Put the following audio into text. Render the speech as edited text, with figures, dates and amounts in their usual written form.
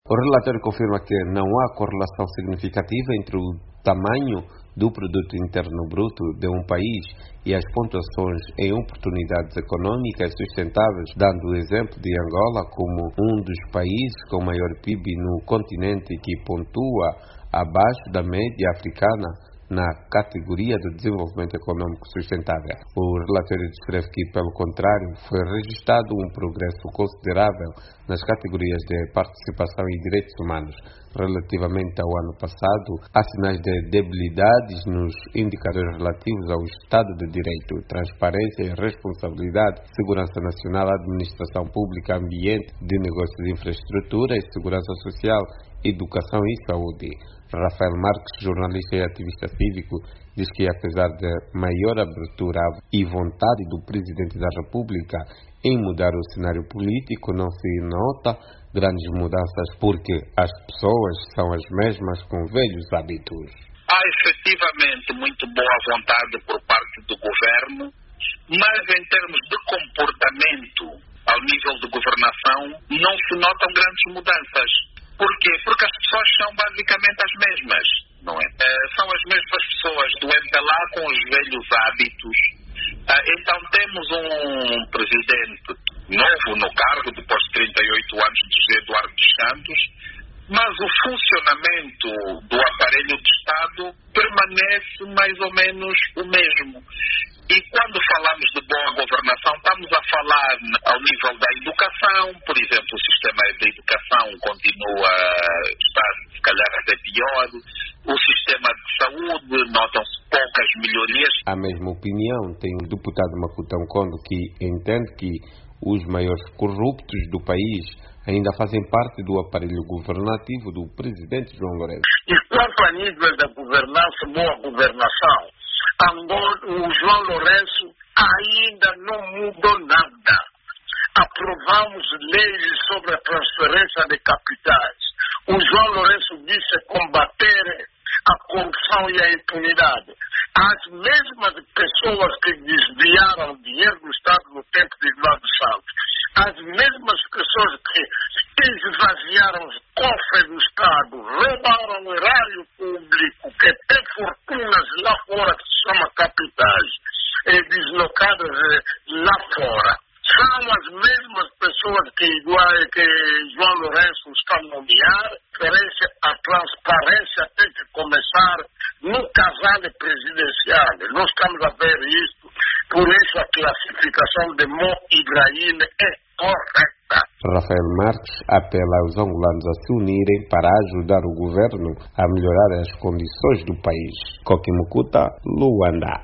O relatório confirma que não há correlação significativa entre o tamanho do produto interno bruto de um país e as pontuações em oportunidades econômicas sustentáveis, dando o exemplo de Angola como um dos países com maior PIB no continente que pontua abaixo da média africana na categoria de desenvolvimento econômico sustentável. O relatório descreve que, pelo contrário, foi registrado um progresso considerável nas categorias de participação e direitos humanos. Relativamente ao ano passado, há sinais de debilidades nos indicadores relativos ao Estado de Direito, transparência e responsabilidade, segurança nacional, administração pública, ambiente, de negócios e infraestrutura e segurança social, educação e saúde. Rafael Marques, jornalista e ativista cívico, diz que apesar de maior abertura e vontade do Presidente da República em mudar o cenário político, não se nota grandes mudanças porque as pessoas são as mesmas com velhos hábitos. Há efetivamente muito boa vontade por parte do governo, mas em termos de comportamento ao nível de governação não se notam grandes mudanças. Por quê? Porque as pessoas são basicamente as mesmas, não é? São as mesmas pessoas do MPLA com os velhos hábitos. Então temos um presidente novo no cargo, depois de 38 anos de José Eduardo dos Santos, mas o funcionamento do aparelho de Estado permanece mais ou menos o mesmo. E quando falamos de boa governação, estamos a falar ao nível da educação. Por exemplo, o sistema de educação continua a estar, se calhar, até pior. O sistema de saúde, notam-se poucas melhorias. A mesma opinião tem o deputado Macutão Kondo, que entende que os maiores corruptos do país ainda fazem parte do aparelho governativo do presidente João Lourenço. E quanto a nível da governança, boa governação, o João Lourenço ainda não mudou nada. Aprovamos leis sobre a transferência de capitais. O João Lourenço disse combater a corrupção e a impunidade. As mesmas pessoas que desviaram dinheiro do Estado no tempo de Eduardo Santos, as mesmas pessoas que esvaziaram os cofres do Estado, roubaram o erário público, que tem fortunas lá fora que se chama capitais, deslocadas lá fora. São as mesmas pessoas que João Lourenço está a nomear. A transparência tem que começar no casal presidencial. Nós estamos a ver isso, por isso a classificação de Mo Ibrahim é correta. Rafael Marques apela aos angolanos a se unirem para ajudar o governo a melhorar as condições do país. Coquimucuta, Luanda.